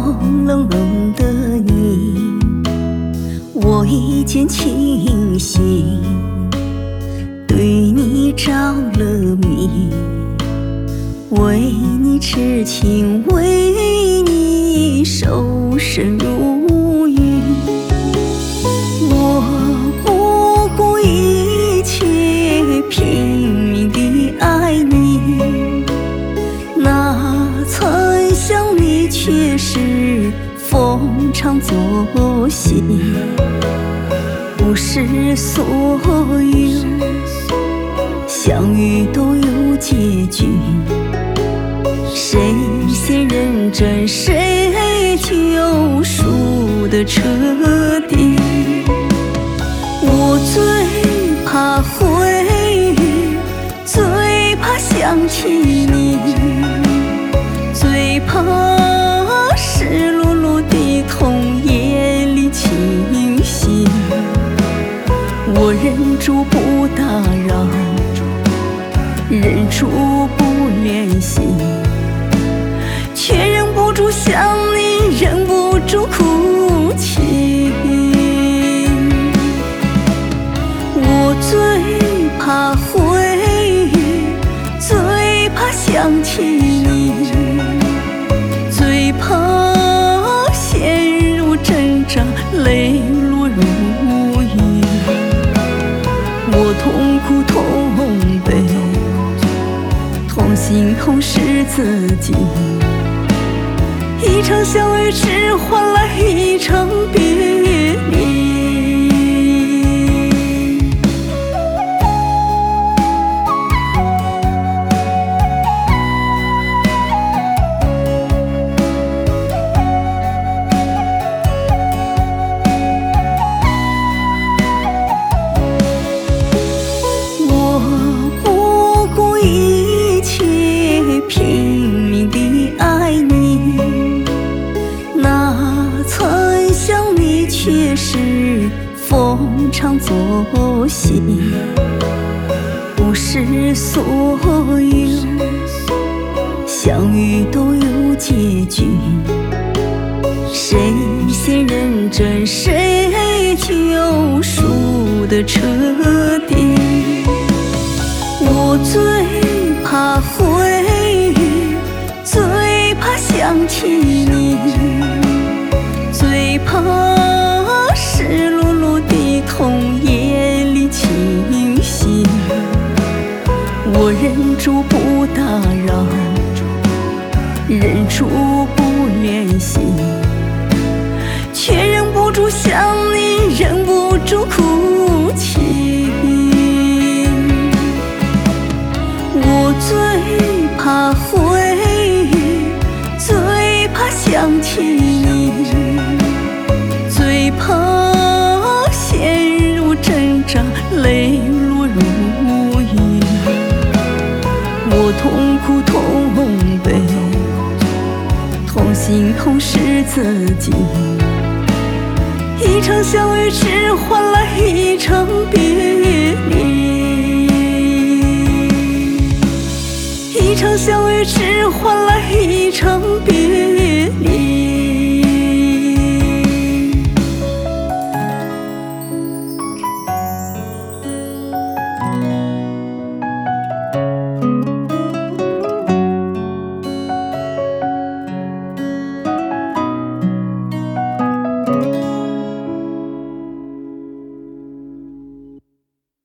冷冷的你，我一见倾心，对你着了迷，为你痴情，为你守身如玉。我不顾一切，拼命地爱你，哪曾想你却是逢场作戏。不是所有相遇都有结局，谁先认真谁就输得彻底。我最怕回忆，最怕想起你，最怕湿漉漉的痛夜里清醒。我忍住不打扰，忍住不联系，却忍不住想你，忍不住哭泣。我最怕回忆，最怕想起你，最怕陷入挣扎，泪落如雨。我痛苦痛悲，痛心痛是自己，一场相遇只换来一场别离。我不顾一切，拼命地爱你，哪曾想你却是逢场作戏。不是所有相遇都有结局，谁先认真谁就输得彻底。我最怕回忆，最怕想起你，最怕湿漉漉的痛夜里清醒。我忍住不打扰，忍住不联系，却忍不住想你，忍不住哭泣。我最怕回忆，最怕想起你，最怕陷入挣扎，泪落如雨。我痛苦痛悲，痛心痛是自己，一场相遇只换来一场别离，一场相遇只换来一场别离。